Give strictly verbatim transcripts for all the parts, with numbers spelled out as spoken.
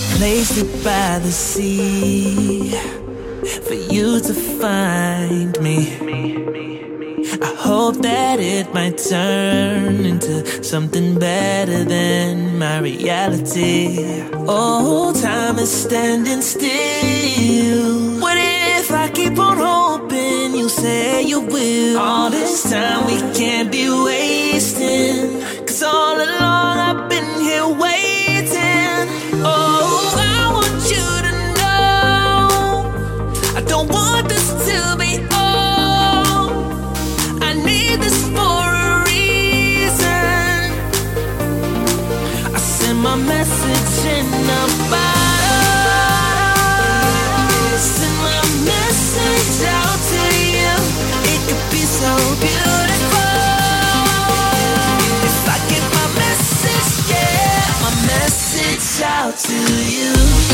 placed it by the sea for you to find me. I hope that it might turn into something better than my reality. Oh, time is standing still. What if I keep on hoping you say you will? All this time we can't be wasting, 'cause all along I've been here waiting. Oh, I want you to know I don't want this to be all. I need this for a reason. I send my message in a bottle. Send my message out to you. It could be so beautiful if I get my message, yeah, my message out to you.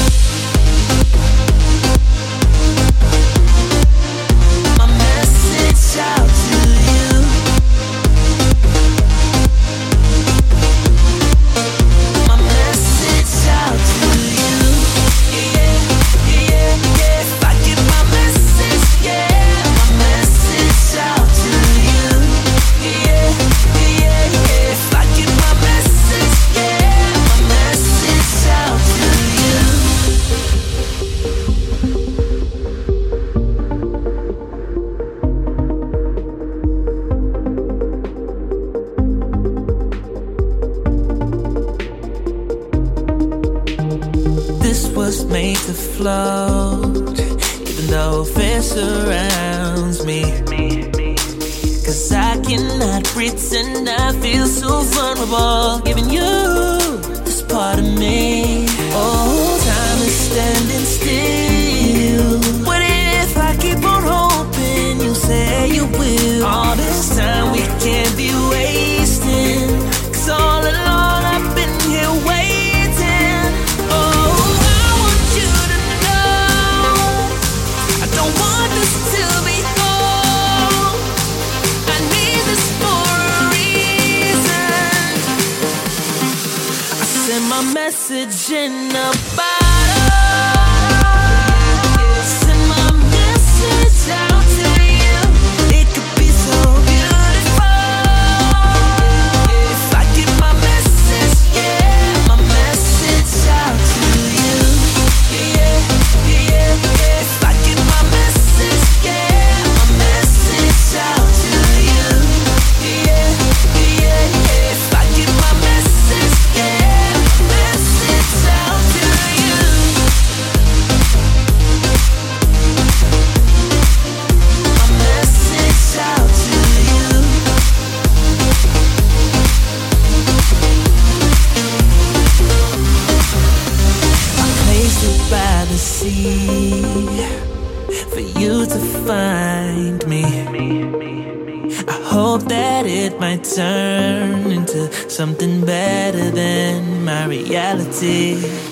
My message out to you. My message out to you. Yeah, yeah, yeah. If I get my message, yeah, my message out to you. Yeah, yeah, yeah. If I get my message, yeah, my message out to you. This was made to float, even though fear surrounds me. 'Cause I cannot pretend I feel so vulnerable, giving you this part of me. Oh, time is standing still. What if I keep on hoping you say you will? All this time we can't be wasting, 'cause all along I've been here waiting. Oh, I want you to know I don't want this to be all. I need this for a reason. I send my message in a bottle. Send my message out to you. It could be so beautiful if I get my message, yeah, my message out to you. Yeah, yeah, yeah. If I get my message, yeah, my message out to you. Yeah, yeah, yeah. If I get my message, yeah, my message out to you. My message out to you. I placed it by the sea for you to find me. I hope that it might turn into something better than my reality.